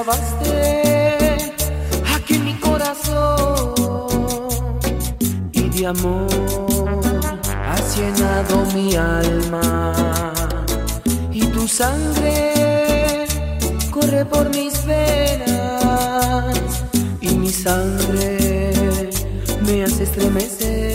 renovaste aquí en mi corazón y de amor has llenado mi alma y tu sangre corre por mis venas y mi sangre me hace estremecer